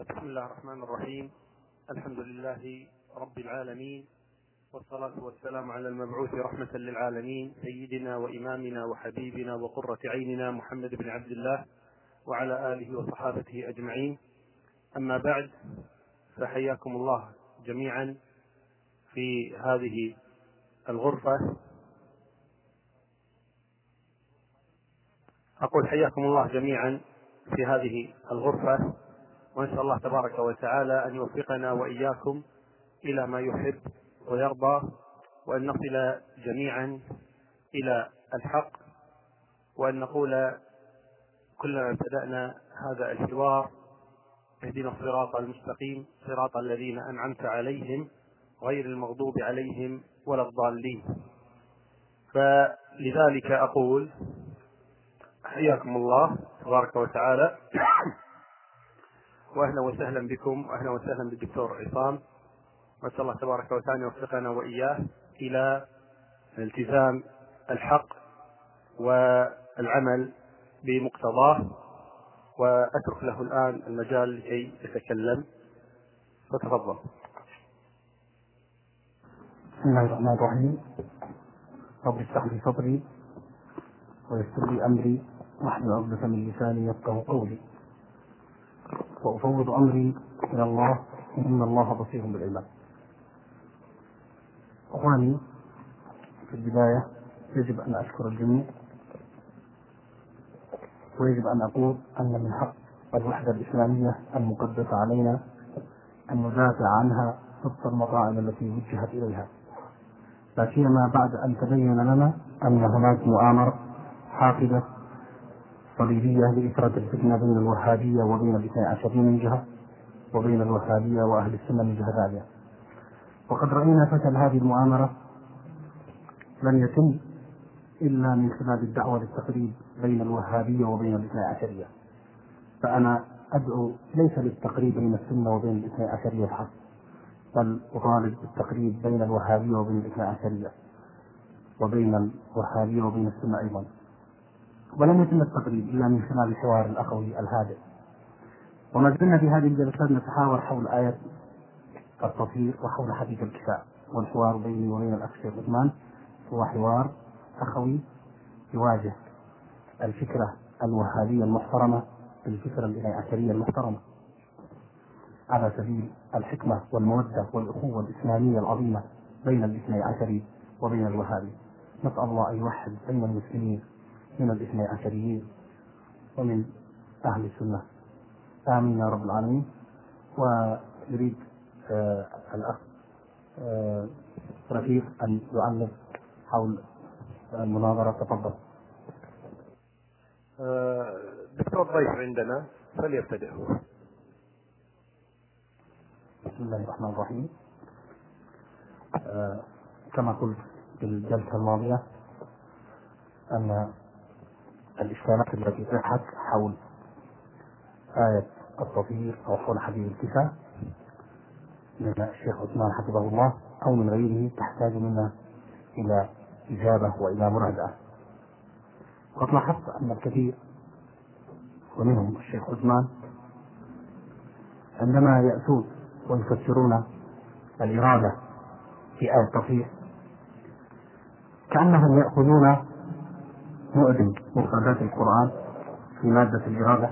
بسم الله الرحمن الرحيم. الحمد لله رب العالمين، والصلاة والسلام على المبعوث رحمة للعالمين سيدنا وإمامنا وحبيبنا وقرة عيننا محمد بن عبد الله وعلى آله وصحابته أجمعين. أما بعد، فحياكم الله جميعا في هذه الغرفة. أقول حياكم الله جميعا في هذه الغرفة، ونسأل الله تبارك وتعالى أن يوفقنا وإياكم إلى ما يحب ويرضى، وأن نصل جميعا إلى الحق، وأن نقول كلما ابتدأنا هذا الحوار: اهدنا الصراط المستقيم صراط الذين أنعمت عليهم غير المغضوب عليهم ولا الضالين. فلذلك أقول حياكم الله تبارك وتعالى، وأهلا وسهلا بكم، وأهلا وسهلا بالدكتور عصام. وأسأل الله تبارك وتعالى يوفقنا وإياه إلى التزام الحق والعمل بمقتضاه، وأترك له الآن المجال لكي يتكلم، فتفضل. بسم الله الرحمن الرحيم. رب اشرح لي صدري ويسر لي أمري واحلل عقدة من لساني يفقهوا قولي، وأفوض أمري إلى الله إن الله بصير بالعباد. أخواني، في البداية يجب أن أشكر الجميع، ويجب أن أقول أن من حق الوحدة الإسلامية المقدسة علينا أن ندافع عنها ضد المطاعم التي وجهت إليها، لا سيما بعد أن تبين لنا أن هناك مؤامرة حاقدة صليبية لإثارة الفتنة بين الوهابية وبين الاثني عشرية من جهة، وبين الوهابية وأهل السنة من جهة ثانية. وقد رأينا فشل هذه المؤامرة لن يتم إلا من خلال الدعوة للتقريب بين الوهابية وبين الاثني عشرية. فأنا أدعو ليس للتقريب بين السنة وبين الاثني عشرية فقط، بل أطالب بالتقريب بين الوهابية وبين الاثني عشرية، وبين الوهابية وبين السنة أيضا. ولم يتم التقريب إلا من خلال الحوار الأخوي الهادئ. وما زلنا في هذه الجلسات نتحاور حول آية التطهير وحول حديث الكفاء، والحوار بيني وبين الأخ الشيخ عثمان هو حوار أخوي يواجه الفكرة الوهابية المحترمة بالفكرة الاثني عشرية المحترمة، على سبيل الحكمة والمودة والأخوة الإسلامية العظيمة بين الاثني عشري وبين الوهابي. نسأل الله أن يوحد بين المسلمين من الاثني عشريين ومن أهل السنة، آمين يا رب العالمين. ويريد الأخ رفيق أن يعلق حول المناظرة. تفضل. دكتور ضيف عندنا فليبتدئ هو. بسم الله الرحمن الرحيم. كما قلت في الجلسة الماضية أن الإشكالات التي طرحت حول آية التطهير أو حول حديث الكفاء من الشيخ عثمان حفظه الله أو من غيره تحتاج منا إلى إجابة وإلى مراجعة. قد لاحظت أن الكثير ومنهم الشيخ عثمان عندما يأتون ويفسرون الإرادة في آية التطهير كأنهم يأخذون معدن مفردات القرآن في مادة الإرادة،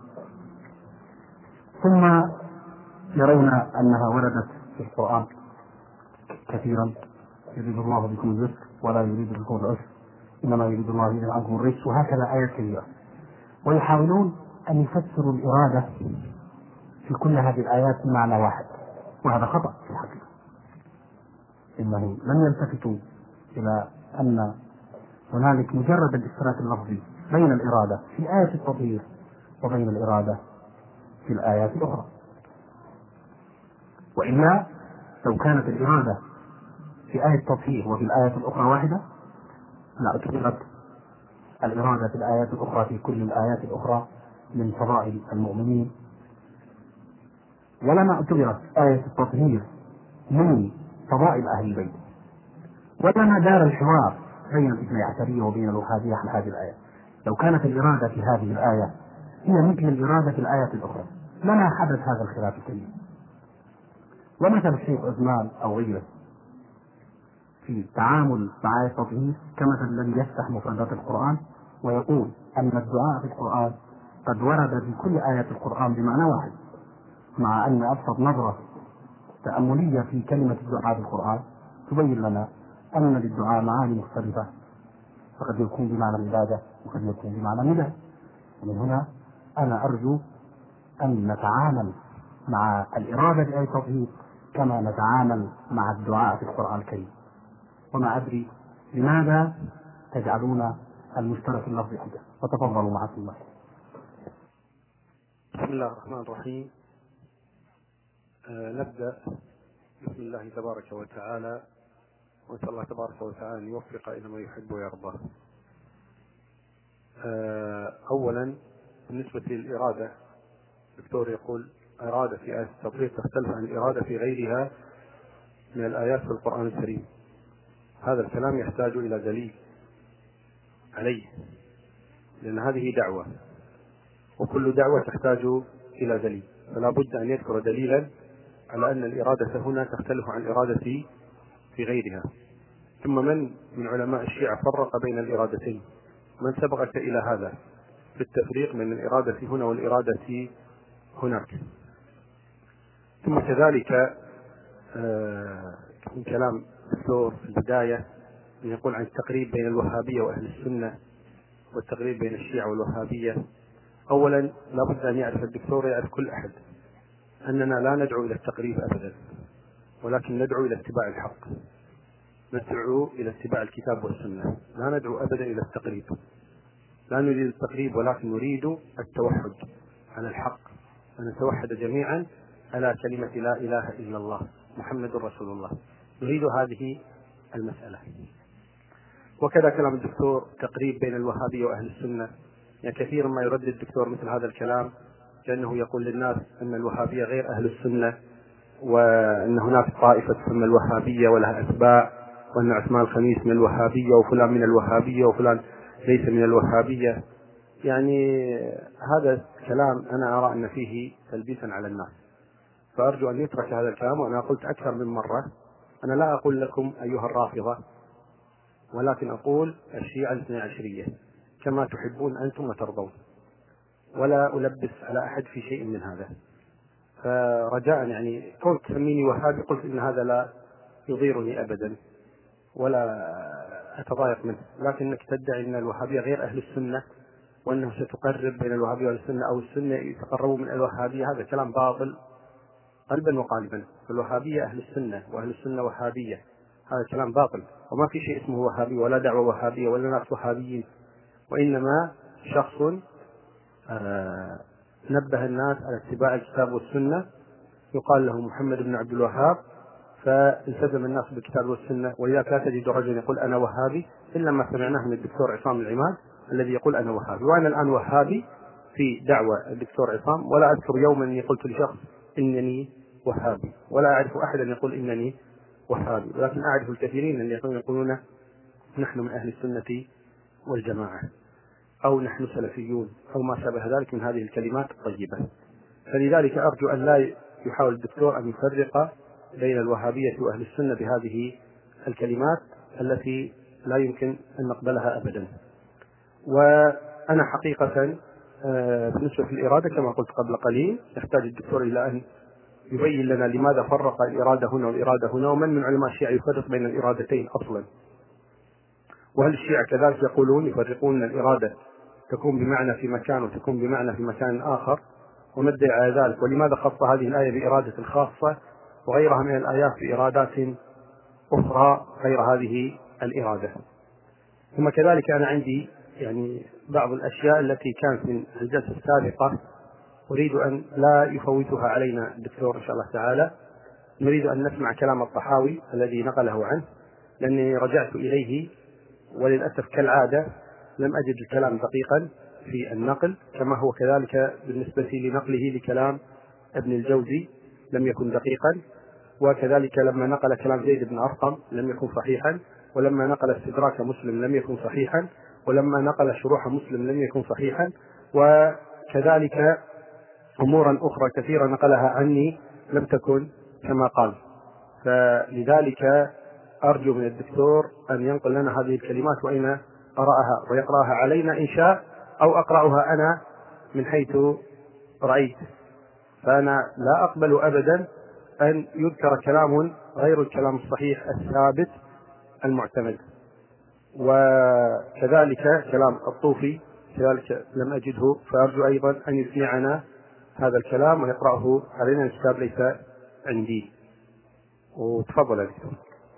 ثم يرون أنها وردت في القرآن كثيرا: يريد الله بكم اليسر ولا يريد بكم العسر، إنما يريد الله يذهب عنكم الرجس، وهكذا آيات كثيرة. ويحاولون أن يفسروا الإرادة في كل هذه الآيات بمعنى واحد، وهذا خطأ في الحقيقة. إنهم لم يلتفتوا إلى أن هنالك مجرد الاشتراك اللفظي بين الإرادة في آية التطهير وبين الإرادة في الآيات الأخرى. وإلا لو كانت الإرادة في آية التطهير وفي الآيات الأخرى واحدة لاعتبرت الإرادة في الآيات الأخرى في كل الآيات الأخرى من فضائل المؤمنين، ولما اعتبرت آية التطهير من فضائل أهل البيت، ولما دار الحوار بين الاثني عشرية وبين الوهابية عن هذه الآية. لو كانت الإرادة في هذه الآية هي مثل الإرادة في الآيات الأخرى لما حدث هذا الخلاف الكبير. ومثل الشيخ عثمان أو غيره في التعامل مع آية التطهير كمثل الذي يفتح مفردات القرآن ويقول أن الدعاء في القرآن قد ورد في كل آية القرآن بمعنى واحد، مع أن أبسط نظرة تأملية في كلمة الدعاء في القرآن تبين لنا أن للدعاء معاني مختلفة، فقد يكون بمعنى العبادة وقد يكون بمعنى النداء. ومن هنا أنا أرجو أن نتعامل مع الإرادة بآية التطهير كما نتعامل مع الدعاء في القرآن الكريم. وما أدري لماذا تجعلون المشترك اللفظ حجة. وتفضلوا معكم الله. بسم الله الرحمن الرحيم. نبدأ بسم الله تبارك وتعالى، ونسأل الله تبارك وتعالى أن يوفق إلى ما يحب ويرضى. أولا بالنسبة للإرادة، الدكتور يقول إرادة في آية التطهير تختلف عن الإرادة في غيرها من الآيات في القرآن الكريم. هذا الكلام يحتاج إلى دليل عليه، لأن هذه دعوة، وكل دعوة تحتاج إلى دليل، فلا بد أن يذكر دليلا على أن الإرادة هنا تختلف عن الإرادة في غيرها. ثم من علماء الشيعة فرق بين الإرادتين؟ من سبقك إلى هذا في التفريق بين الإرادة هنا والإرادة هناك؟ ثم كذلك من كلام الدكتور في البداية أن يقول عن التقريب بين الوهابية وأهل السنة والتقريب بين الشيعة والوهابية. أولا لابد أن يعرف الدكتور، يعرف كل أحد، أننا لا ندعو إلى التقريب أبدا، ولكن ندعو إلى اتباع الحق، ندعو إلى اتباع الكتاب والسنة، لا ندعو أبدا إلى التقريب. لا نريد التقريب، ولكن نريد التوحد على الحق، أن نتوحد جميعا على كلمة لا إله إلا الله محمد رسول الله. نريد هذه المسألة. وكذا كلام الدكتور تقريب بين الوهابية وأهل السنة، يعني كثيرا ما يردد الدكتور مثل هذا الكلام، كأنه يقول للناس أن الوهابية غير أهل السنة، وأن هناك طائفة تسمى الوهابية ولها أتباع، وأن عثمان الخميس من الوهابية وفلان من الوهابية وفلان ليس من الوهابية. يعني هذا الكلام أنا أرى أن فيه تلبيسا على الناس، فأرجو أن يترك هذا الكلام. وأنا قلت أكثر من مرة، أنا لا أقول لكم أيها الرافضة، ولكن أقول الشيعة الاثنى عشرية كما تحبون أنتم وترضون، ولا ألبس على أحد في شيء من هذا. فرجاء يعني كنت تسميني وهابي، قلت إن هذا لا يضيرني أبدا ولا أتضايق منه، لكنك تدعي أن الوهابية غير أهل السنة، وأنه ستقرب بين الوهابية والسنة، أو السنة يتقربوا من الوهابية، هذا كلام باطل قلبا وقالبا. الوهابية أهل السنة، وأهل السنة وهابية، هذا كلام باطل، وما في شيء اسمه وهابي ولا دعوة وهابية ولا ناس وهابيين، وإنما شخص نبه الناس على اتباع الكتاب والسنة، يقال له محمد بن عبد الوهاب، فالتزم الناس بالكتاب والسنة. ولذلك لا تجد رجل يقول أنا وهابي إلا ما سمعناه من الدكتور عصام العماد الذي يقول أنا وهابي. وأنا الآن وهابي في دعوة الدكتور عصام، ولا أذكر يوما أني قلت لشخص إنني وهابي، ولا أعرف أحدا يقول إنني وهابي، ولكن أعرف الكثيرين الذين يقولون نحن من أهل السنة والجماعة، أو نحن سلفيون، أو ما شابه ذلك من هذه الكلمات الطيبة. فلذلك أرجو أن لا يحاول الدكتور أن يفرق بين الوهابية وأهل السنة بهذه الكلمات التي لا يمكن أن نقبلها أبدا. وأنا حقيقة بالنسبة للإرادة كما قلت قبل قليل، يحتاج الدكتور إلى أن يبين لنا لماذا فرق الإرادة هنا والإرادة هنا، ومن من علماء الشيعة يفرق بين الإرادتين أصلا، وهل الشيعة كذلك يقولون يفرقون الإرادة تكون بمعنى في مكان وتكون بمعنى في مكان آخر، وما الدليل على ذلك؟ ولماذا خص هذه الآية بإرادة خاصة وغيرها من الآيات بإرادات أخرى غير هذه الإرادة؟ ثم كذلك أنا عندي يعني بعض الأشياء التي كانت من الجلسة السابقة أريد أن لا يفوتها علينا الدكتور إن شاء الله تعالى. نريد أن نسمع كلام الطحاوي الذي نقله عنه، لأني رجعت إليه وللأسف كالعادة لم أجد الكلام دقيقا في النقل، كما هو كذلك بالنسبة لنقله لكلام ابن الجوزي لم يكن دقيقا، وكذلك لما نقل كلام زيد بن أرقم لم يكن صحيحا، ولما نقل استدراك مسلم لم يكن صحيحا، ولما نقل شروح مسلم لم يكن صحيحا، وكذلك أمورا أخرى كثيرة نقلها عني لم تكن كما قال. فلذلك أرجو من الدكتور أن ينقل لنا هذه الكلمات وأين قرأها ويقرأها علينا إن شاء، أو أقرأها أنا من حيث رأيت. فأنا لا أقبل أبدا أن يذكر كلام غير الكلام الصحيح الثابت المعتمد. وكذلك كلام الطوفي كذلك لم أجده، فأرجو أيضا أن يسمعنا هذا الكلام ويقرأه علينا. الكتاب ليس عندي. وتفضل يا دكتور.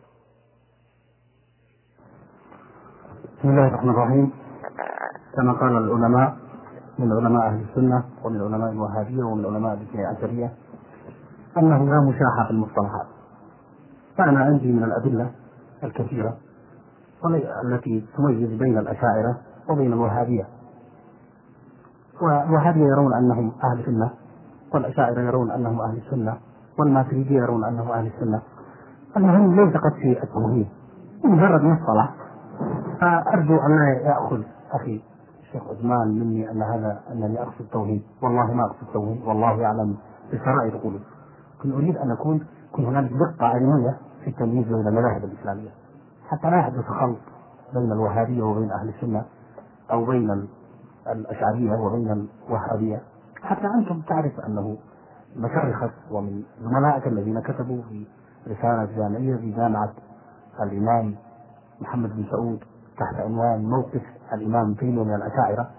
بسم الله الرحمن الرحيم. كما قال العلماء من علماء أهل السنة ومن علماء الوهابية ومن علماء الاثني عشرية أنه لا مشاحة في المصطلحات. فأنا عندي من الأدلة الكثيرة التي تميز بين الأشاعرة وبين الوهابية. والوهابية يرون أنهم أهل السنة، والأشاعرة يرون أنهم أهل السنة، والماتريدية يرون أنهم أهل السنة. المهم ليس قد في التوحيد، مجرد مصطلح. فأرجو أن لا يأخذ أخي الشيخ عثمان مني أنني أقصد التوحيد. والله ما أقصد التوحيد، والله يعلم بسرائر قلوب. كنت أريد أن يكون هناك دقة علمية في التمييز بين المذاهب الإسلامية، حتى لا يحدث خلط بين الوهابية وبين أهل السنة، أو بين الأشعرية وبين الوهابية. حتى أنتم تعرف أنه مشايخ ومن زملائك الذين كتبوا في رسالة جامعية في جامعة الإمام محمد بن سعود تحت عنوان موقف الإمام تيمية من الأشاعرة.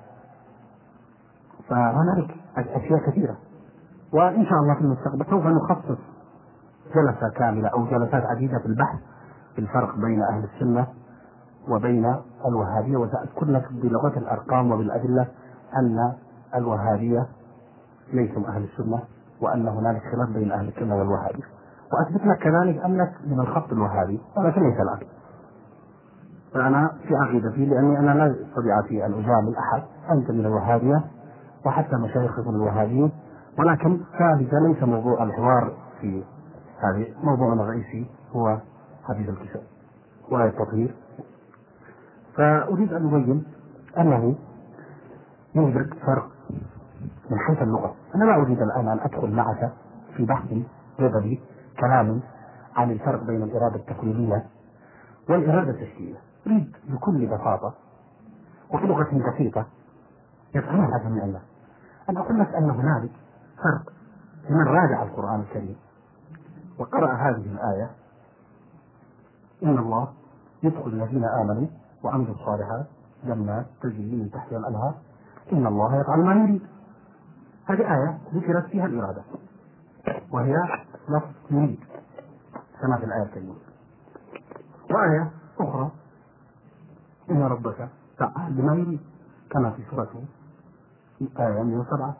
فهناك أشياء كثيرة، وإن شاء الله في المستقبل سوف نخصص جلسة كاملة أو جلسات عديدة في البحث في الفرق بين أهل السنة وبين الوهابية، وسأذكر لك بلغة الأرقام وبالأدلة أن الوهابية ليسوا أهل السنة، وأن هنالك خلاف بين أهل السنة والوهابية، وأثبت لك كذلك أنك من الخط الوهابي، ولكن ليس الآن. فأنا في عقيدتي، لأني أنا لا أستطيع في أن أجامل أحد، أنت من الوهابية وحتى مشايخكم الوهابيين، ولكن ذلك ليس موضوع الحوار في هذه. موضوعنا الرئيسي هو حديث الكساء والتطهير. فأريد أن أبين أنه يوجد فرق من حيث اللغة. أنا لا أريد الآن أن أدخل معك في بحث جدلي كلام عن الفرق بين الإرادة التكوينية والإرادة التشريعية. أريد بكل بساطة وبلغة بسيطة يفهمها جميع الناس أن أقول لك أن هنالك فرق. لمن راجع القرآن الكريم وقرأ هذه الآية: إن الله يدخل الذين آمنوا وعملوا الصالحات جنات تجري من تحتها الأنهار إن الله يفعل ما يريد. هذه آية ذكرت فيها الإرادة، وهي لفظ يريد كما في الآية الكريمة. وآية أخرى: إن ربك فعال بما يريد كما في سورة آية 107.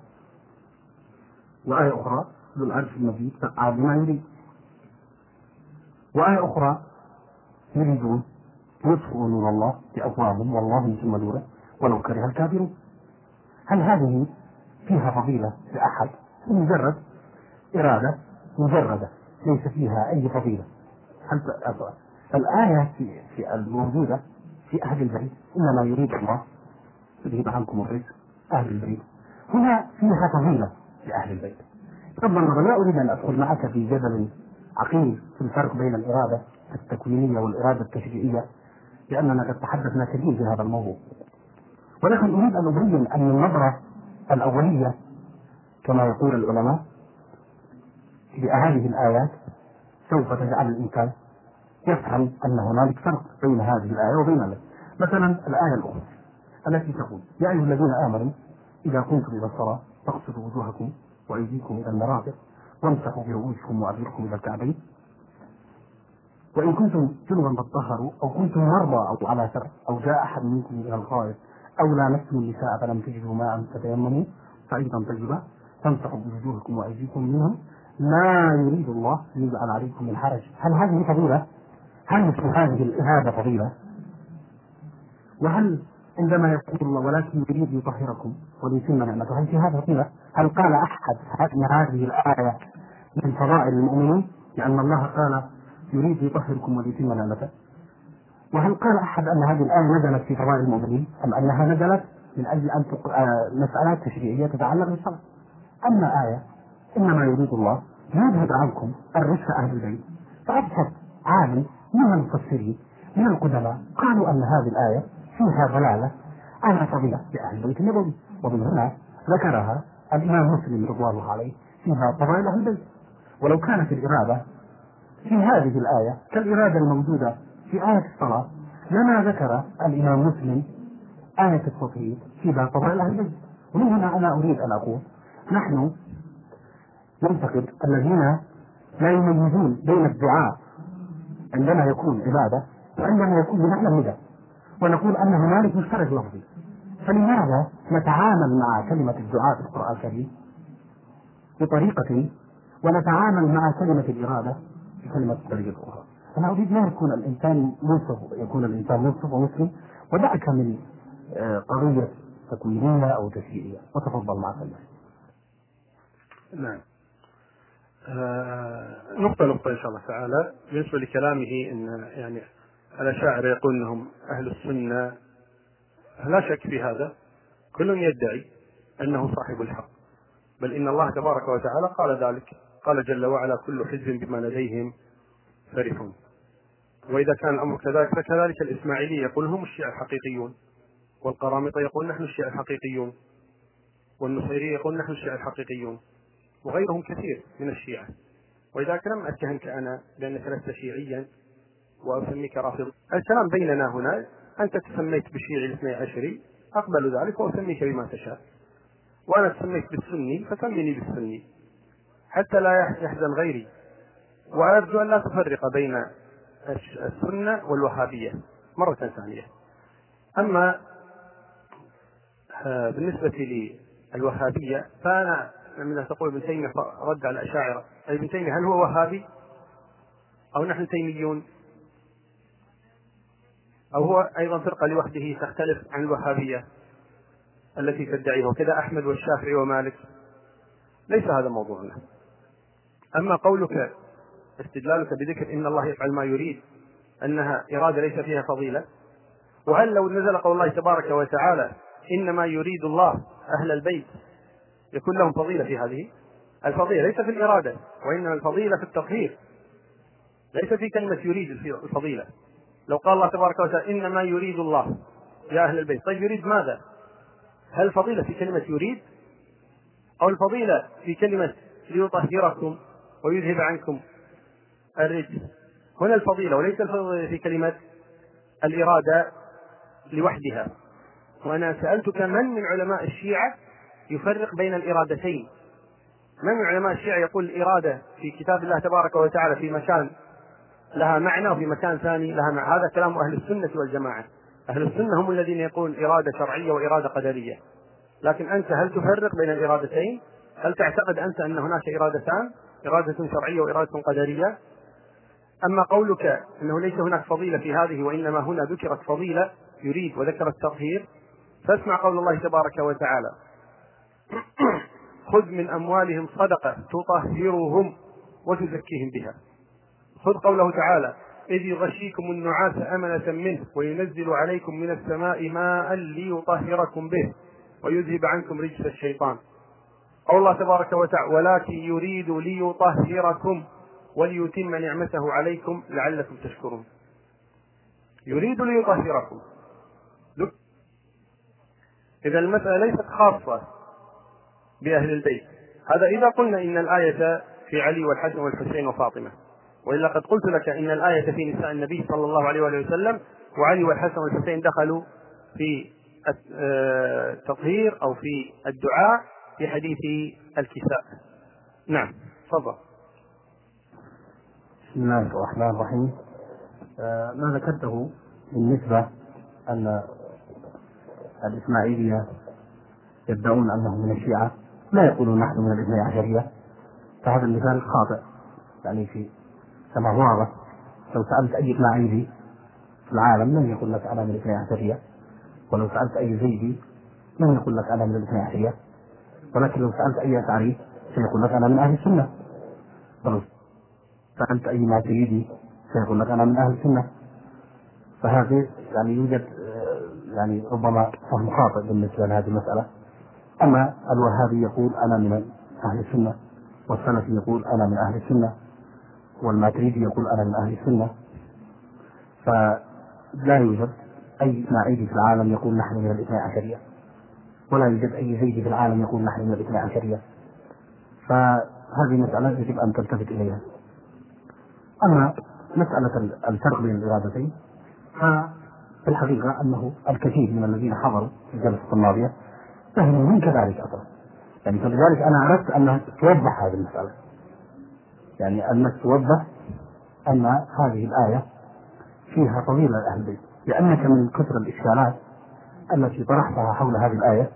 وآية أخرى: ذو العرش المجيد فعال بما يريد. وآية أخرى: يريدون يطفئوا نور الله بأفواههم والله يتم نوره ولو كره الكافرون. هل هذه فيها فضيلة لأحد؟ مجرد إرادة مجردة ليس فيها أي فضيلة. الآية في الموجودة في أهل البيت: إنما يريد الله يذهب عنكم الرجس أهل البيت. هنا فيها فضيلة لأهل البيت. ربما لا أريد أن أدخل معك في جدل عقيم في الفرق بين الإرادة التكوينية والإرادة التشريعية، لأننا قد تحدثنا كثير في هذا الموضوع، ولكن أريد أن أبين أن النظرة الأولية كما يقول العلماء لهذه الآيات سوف تجعل الإنسان يفهم أن هنالك فرق بين هذه الآية وبين ذلك. مثلا الآية الأخرى التي تقول: يا أيها الذين آمنوا إذا قمتم إلى الصلاة فاغسلوا وجوهكم وأيديكم إلى المرافق وامسحوا برؤوسكم وأرجلكم إلى الكعبين وإن كنتم جنبا فاطهروا أو كنتم مرضى أو على سفر أو جاء أحد منكم من الغائط أو لامستم النساء فلم تجدوا ماء فتيمموا صعيدا طيبا فامسحوا بوجوهكم وأيديكم منهم ما يريد الله ليجعل عليكم من حرج. هل هذه فضيلة؟ هل مثل هذه الإرادة فضيلة؟ وهل عندما يقول الله ولكن يريد يطهركم وليتم نعمته هل في هذا فضيلة؟ هل قال أحد أن هذه الآية من فضائل المؤمنين لأن الله قال يريد يطهركم وليتم نعمته؟ وهل قال أحد أن هذه الآية نزلت في فضائل المؤمنين أم أنها نزلت من أجل أن مسألات تشريعية تتعلق بالصلاة؟ أما آية إنما يريد الله يذهب عنكم الرجس أهل البيت، فأبسط عالم من المفسرين من القدماء قالوا أن هذه الآية فيها دلالة على فضيلة لأهل البيت النبوي، ومن هنا ذكرها الإمام مسلم رضوان الله عليه فيها فضائل أهل البيت. ولو كانت الإرادة في هذه الآية كالإرادة الموجودة في آية الصلاة لما ذكر الإمام مسلم آية التوحيد في باب فضائل أهل البيت. ومن هنا أنا أريد أن أقول نحن ننتقد الذين لا يميزون بين الدعاء عندما يكون عبادة وعندما يكون بمعنى النداء، ونقول أن هنالك مشترك لفظي، فلماذا نتعامل مع كلمة الدعاء في القرآن الكريم بطريقة ونتعامل مع كلمة الإرادة بكلمة طريقة أخرى؟ أنا أريد لا يكون الإنسان منصف ومسلم، ودعك من قضية تكوينية أو تشريعية، وتفضل مع كلمة. نعم. نقطة إن شاء الله تعالى. بالنسبة لكلامه إن يعني الأشاعرة يقول أنهم أهل السنة، لا شك في هذا، كل يدعي أنه صاحب الحق، بل إن الله تبارك وتعالى قال ذلك، قال جل وعلا: كل حزب بما لديهم فرحون. وإذا كان الأمر كذلك فكذلك الإسماعيلي يقول هم الشيعة الحقيقيون، والقرامطة يقول نحن الشيعة الحقيقيون، والنصيري يقول نحن الشيعة الحقيقيون، وغيرهم كثير من الشيعة. وإذا لم أتهمك أنا بأنك لست شيعيا وأسميك رافض، الكلام بيننا هنا، أنت تسميت بالشيعي الاثني عشري، أقبل ذلك وأسميك بما تشاء، وأنا تسميت بالسني فسميني بالسني حتى لا يحزن غيري. وأرجو أن لا تفرق بين السنة والوهابية مرة ثانية. أما بالنسبة للوهابية فأنا من تقول ابن تيمية رد على الأشاعرة، أي ابن تيمية هل هو وهابي أو نحن تيميون، أو هو أيضا فرقة لوحده تختلف عن الوهابية التي تدعيه، وكذا أحمد والشافعي ومالك؟ ليس هذا موضوعنا. أما قولك استدلالك بذكر إن الله يفعل ما يريد أنها إرادة ليس فيها فضيلة، وهل لو نزل قول الله تبارك وتعالى إنما يريد الله أهل البيت يكون لهم فضيلة في هذه؟ الفضيلة ليس في الإرادة، وإنما الفضيلة في التطهير، ليس في كلمة يريد الفضيلة. لو قال الله تبارك وتعالى إنما يريد الله يا أهل البيت، طيب يريد ماذا؟ هل الفضيلة في كلمة يريد، أو الفضيلة في كلمة ليطهركم ويذهب عنكم الرجس؟ هنا الفضيلة، وليس الفضيلة في كلمة الإرادة لوحدها. وأنا سألتك من من علماء الشيعة يفرق بين الإرادتين؟ من من علماء الشيعة يقول الإرادة في كتاب الله تبارك وتعالى في مكان لها معنى وفي مكان ثاني لها معنى؟ هذا كلام أهل السنة والجماعة. أهل السنة هم الذين يقول إرادة شرعية وإرادة قدرية. لكن أنت هل تفرق بين الإرادتين؟ هل تعتقد أنت أن هناك إرادتان، إرادة شرعية وإرادة قدرية؟ أما قولك أنه ليس هناك فضيلة في هذه وإنما هنا ذكرت فضيلة يريد وذكرت تطهير، فاسمع قول الله تبارك وتعالى: خذ من أموالهم صدقة تطهرهم وتزكيهم بها. خذ قوله تعالى: إذ يغشيكم النعاس أمنة منه وينزل عليكم من السماء ماء ليطهركم به ويذهب عنكم رجس الشيطان. قول الله تبارك وتعالى: ولكن يريد ليطهركم وليتم نعمته عليكم لعلكم تشكرون. يريد ليطهركم. إذا المسألة ليست خاصة بأهل البيت. هذا إذا قلنا إن الآية في علي والحسن والحسين وفاطمة، وإلا قد قلت لك إن الآية في نساء النبي صلى الله عليه وآله وسلم، وعلي والحسن والحسين دخلوا في التطهير أو في الدعاء في حديث الكساء. نعم، تفضل. بسم الله الرحمن الرحيم. ما ذكرته بالنسبة أن الإسماعيلية يدعون أنهم من الشيعة، لا يقولون نحن من الاثني عشرية، فهذا المثال خاطئ. يعني في كما هو واضح، لو سألت أي إسماعيلي في العالم لن يقول لك أنا من الاثني عشرية، ولو سألت أي زيدي لن يقول لك أنا من الاثني عشرية، ولكن لو سألت أي أشعري سيقول لك أنا من أهل السنة، ولو سألت أي ماتريدي سيقول لك أنا من أهل السنة. فهذا يعني يوجد يعني ربما فهم خاطئ بالنسبة لهذه المسألة. أما الوهابي يقول أنا من أهل السنة، والسلفي يقول أنا من أهل السنة، والماتريدي يقول أنا من أهل السنة. فلا يوجد أي إسماعيلي في العالم يقول نحن من الاثنى عشرية، ولا يوجد أي زيدي في العالم يقول نحن من الاثنى عشرية. فهذه مسألة يجب أن تلتفت إليها. أما مسألة الفرق بين الإرادتين، ففي الحقيقة أنه الكثير من الذين حضروا في الجلسة الماضية فهموا من كذلك أصلا، يعني فلذلك أنا أردت أن توضح هذه المسألة، يعني أنك توضح أن هذه الآية فيها فضيلة لأهل البيت، لأنك من كثر الإشكالات التي طرحتها حول هذه الآية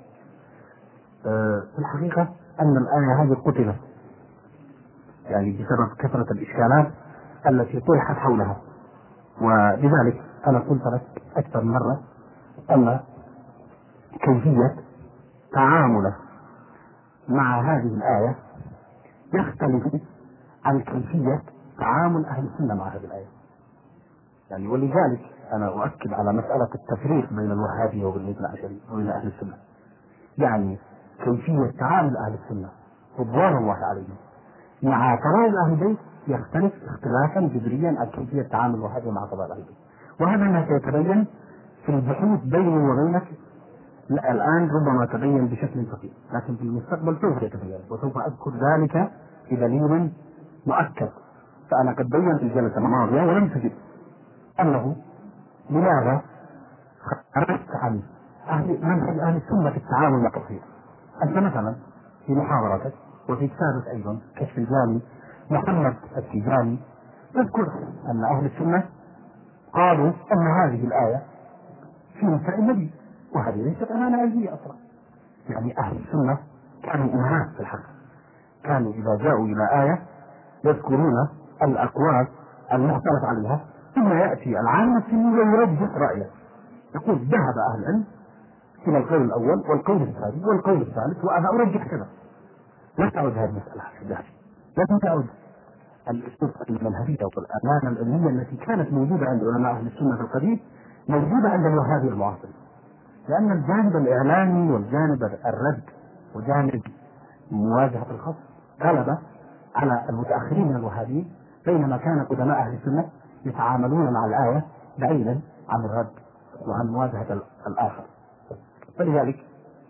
في الحقيقة أن الآية هذه قتلت يعني بسبب كثرة الإشكالات التي طرحت حولها. ولذلك أنا قلت لك أكثر من مرة أن كيفية تعامله مع هذه الآية يختلف عن كيفية تعامل أهل السنة مع هذه الآية، يعني ولذلك أنا أؤكد على مسألة التفريق بين الوهابية وبين الاثنى عشرية وبين أهل السنة. يعني كيفية تعامل أهل السنة رضوان الله عليهم مع فرائض أهل البيت يختلف اختلافا جذريا عن كيفية تعامل الوهابية مع فرائض أهل البيت، وهذا ما سيتبين في البحوث بيني وبينك. لا الآن ربما تبين بشكل خفيف، لكن في المستقبل سوف يتبين، وسوف أذكر ذلك بدليل مؤكد. فأنا قد بينت الجلسة الماضية ولم تجد أنه لماذا خرجت عن منهج أهل السنة في التعامل مع التوحيد. أنت مثلا في محاضرتك وفي كتابك أيضا كشف الجاني محمد التيجاني تذكر أن أهل السنة قالوا أن هذه الآية في نساء النبي، وهذه ليست أمانة علمية أصلا. يعني أهل السنة كانوا أمهات في الحق، كانوا إذا جاءوا إلى آية يذكرون الأقوال المختلف عليها، ثم يأتي العالم السني ويرجح رأيه، يقول ذهب أهل العلم إلى القول الأول والقول الثاني والقول الثالث وأنا أرجح كذا. لا تعود هذه المسألة حداثي، لا تعود الأسلوب المنهجية والأمانة العلمية التي كانت موجودة عند علماء أهل السنة في القديم موجودة عند الوهابي المعاصر، لأن الجانب الإعلامي والجانب الرد وجانب مواجهة الخصم غلب على المتأخرين من الوهابيين، بينما كان قدماء أهل السنة يتعاملون مع الآية بعيدا عن الرد وعن مواجهة الآخر. فلذلك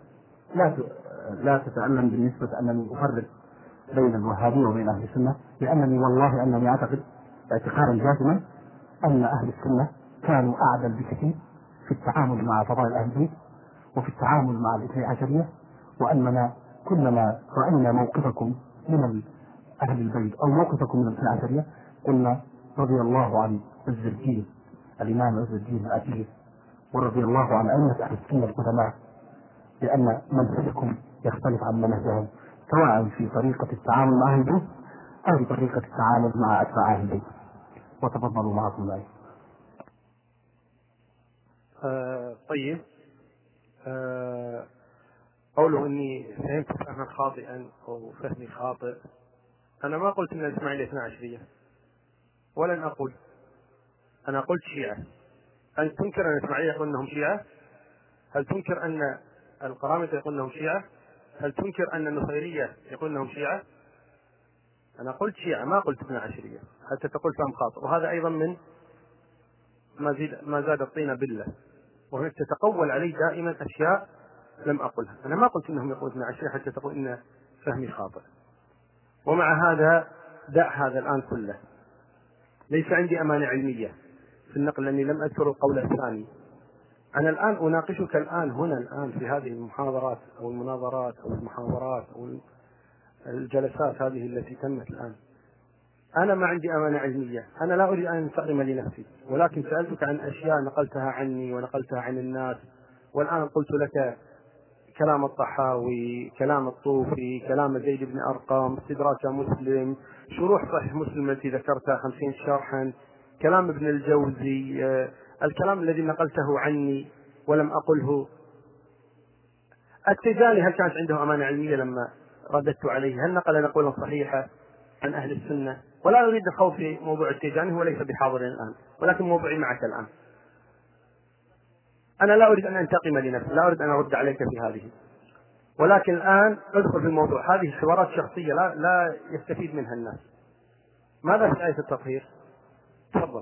لا تتألم بالنسبة أنني أفرق بين الوهابية وبين أهل السنة، لأنني والله أنني أعتقد اعتقادا جازما أن أهل السنة كانوا أعدل بكثير في التعامل مع فضائل أهل البيت وفي التعامل مع الاثني عشرية، وأننا كلما رأينا موقفكم من أهل البيت أو موقفكم من الاثني عشرية قلنا رضي الله عن عز الدين الإمام عز الدين الأثير، ورضي الله عن أئمة أهل السنة القدماء، لأن منهجكم يختلف عن منهجهم سواء في طريقة التعامل مع أهل البيت أو في طريقة التعامل مع أتباع أهل البيت. وتفضلوا معكم الآية. طيب، قوله إني فهمت فهما خاطئا أو فهمي خاطئ، أنا ما قلت إن الإسماعيلية 12 ولن أقول، أنا قلت شيعة. هل تنكر أن الإسماعيلية يقول أنهم شيعة؟ هل تنكر أن القرامطة يقول أنهم شيعة؟ هل تنكر أن النصيرية يقول أنهم شيعة؟ أنا قلت شيعة ما قلت 12، حتى تقول فهم خاطئ، وهذا أيضا من ما زاد الطين بلة، وهناك تتقول علي دائما أشياء لم أقلها. أنا ما قلت إنهم يقولون 12 حتى تقول إن فهمي خاطئ. ومع هذا دع هذا الآن كله، ليس عندي أمانة علمية في النقل لأني لم أذكر القول الثاني. أنا الآن أناقشك الآن في هذه المحاضرات أو المناظرات أو المحاضرات أو الجلسات هذه التي تمت الآن. أنا ما عندي أمانة علمية، أنا لا أريد أن أنتقم لنفسي، ولكن سألتك عن أشياء نقلتها عني ونقلتها عن الناس، والآن قلت لك كلام الطحاوي، كلام الطوفي، كلام زيد بن أرقم، استدراك مسلم، شروح صحيح مسلم التي ذكرتها 50 شرحا، كلام ابن الجوزي، الكلام الذي نقلته عني ولم أقله. التيجاني هل كانت عنده أمانة علمية لما رددت عليه؟ هل نقل نقولا صحيحة عن أهل السنة؟ ولا أريد الخوض في موضوع التيجاني، هو ليس بحاضر الآن، ولكن موضوعي معك الآن. أنا لا أريد أن أنتقم لنفسي، لا أريد أن أرد عليك في هذه، ولكن الآن ادخل في الموضوع. هذه حوارات شخصية لا يستفيد منها الناس. ماذا في آية التطهير؟ تفضل.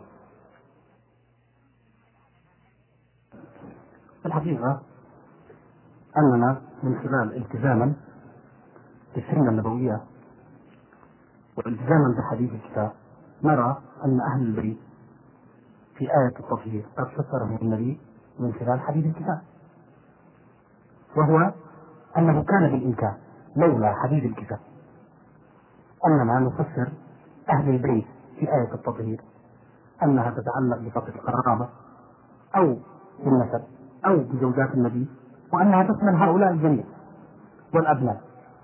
الحقيقة أننا من خلال التزاما بالسنة النبوية والتزاما بحديث الكتاب نرى أن أهل البيت في آية التطهير قد فسره النبي من خلال حديث الكتاب، وهو أنه كان بالإمكان لولا حديث الكتاب أننا نفسر أهل البيت في آية التطهير أنها تتعلق بفقد القرابة أو بالنسب أو بزوجات النبي، وأنها تشمل هؤلاء الجميع والأبناء.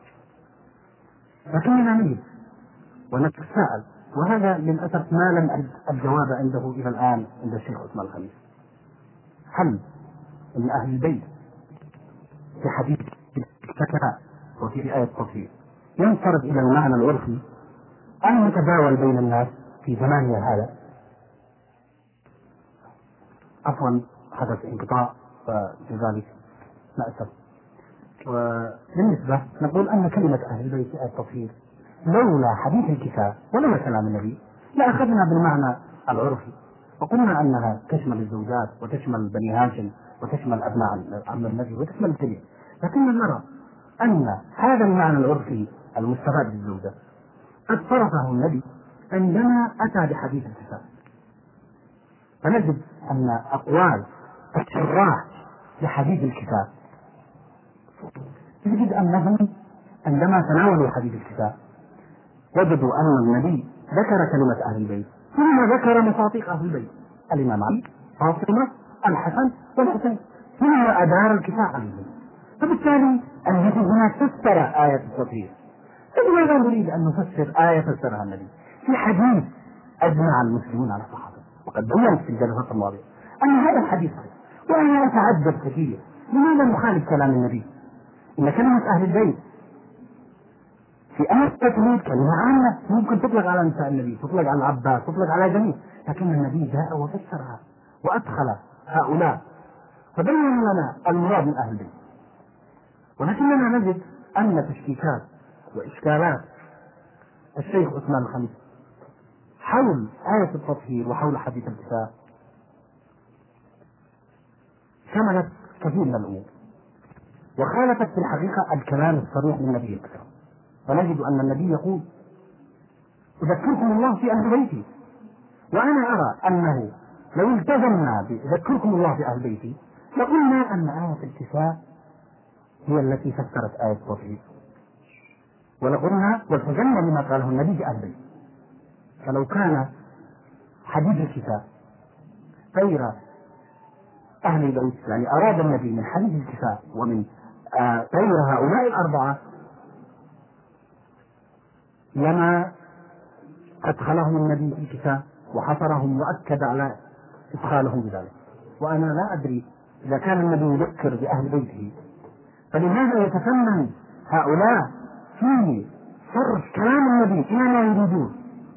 لكننا نجد ونتساءل، وهذا للأسف ما لم أجد الجواب عنده إلى الآن عند الشيخ عثمان الخميس، هل أن أهل البيت في حديث الكتاب وفي آية التطهير ينصرف إلى المعنى العرفي أم يتداول بين الناس في زماننا هذا؟ عفوا حدث انقطاع فلذلك نأسف. وبالنسبة نقول أن كلمة أهل البيت في آية التطهير لولا حديث الكتاب ولولا كلام النبي لأخذنا بالمعنى العرفي وقلنا أنها تشمل الزوجات وتشمل بني هاشم وتشمل أبناء عم النبي وتشمل الجميع، لكننا نرى أن هذا المعنى العرفي المستفاد بالزوجة قد صرفه النبي عندما أتى بحديث الكتاب. فنجد أن أقوال الشراح لحديث الكتاب تجد أنهم عندما تناولوا حديث الكتاب وجدوا أن النبي ذكر كلمة أهل البيت ثم ذكر مصاطيق أهل البيت، الإمام علي، فاطمة، الحسن والحسين، ثم أدار الكتاب عليهم. فبالتالي النبي هنا فسر آية التطهير. فلماذا نريد أن نفسر آية فسرها النبي في حديث أجمع المسلمون على صحابه؟ وقد بينت في الجلسات الماضية أن هذا الحديث، وأنا أتعجب كثير لماذا نخالف كلام النبي؟ إن كلمة أهل البيت في آية التطهير كلمة عامة ممكن تطلق على نساء النبي، تطلق على العباس، تطلق على جميع، لكن النبي جاء وفسرها وأدخل هؤلاء فبين لنا المراد من أهل البيت. ولكننا نجد أن تشكيكات وإشكالات الشيخ عثمان الخميس حول آية التطهير وحول حديث الكتاب شملت كثير من الأمور وخالفت في الحقيقة الكلام الصريح للنبي الكريم. فنجد أن النبي يقول يذكركم الله في أهل بيتي، وأنا أرى أنه لو التزمنا بذكركم الله في أهل بيتي لقلنا أن آية الكتاب هي التي فسرت آية التطهير، ولقلنا والتزمنا بما قاله النبي في أهل بيتي. فلو كان حديث الكتاب غير أهل البيت، يعني أراد النبي من حديث الكتاب ومن غير هؤلاء الأربعة لما أدخلهم النبي في الكتاب وحصرهم وأكد على إدخالهم بذلك. وأنا لا أدري إذا كان النبي يذكر بأهل بيته فلماذا يتفنن هؤلاء في صرف كلام النبي إلى ما يريدون؟